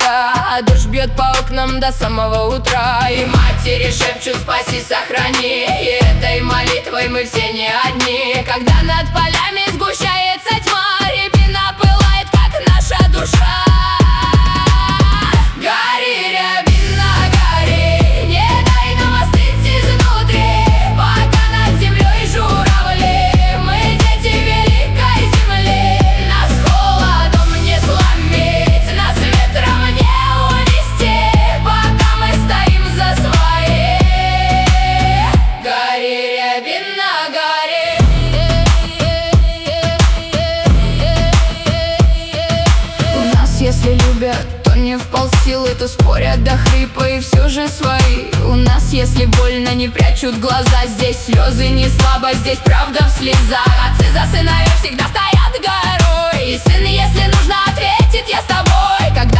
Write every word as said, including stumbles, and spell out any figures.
темнота, а дождь бьет по окнам до самого утра. И матери шепчут: спаси, сохрани. И этой молитвой мы все не одни. Когда над полями сгущается тьма, рябина пылает, как наша душа. Гори, рябина, гори, не дай нам остыть изнутри. Пока над землей журавли, мы дети великой земли. Нас холодом не сломить, нас ветром не унести, пока мы стоим за свои. Гори, рябина, гори. У нас, если любят, то не в полсилы, то спорят до хрипа и все же свои. У нас, если больно, не прячут глаза. Здесь слезы не слабо, здесь правда в слезах. Отцы за сыновей всегда стоят горой, и сын, если нужно, ответит: я с тобой. Когда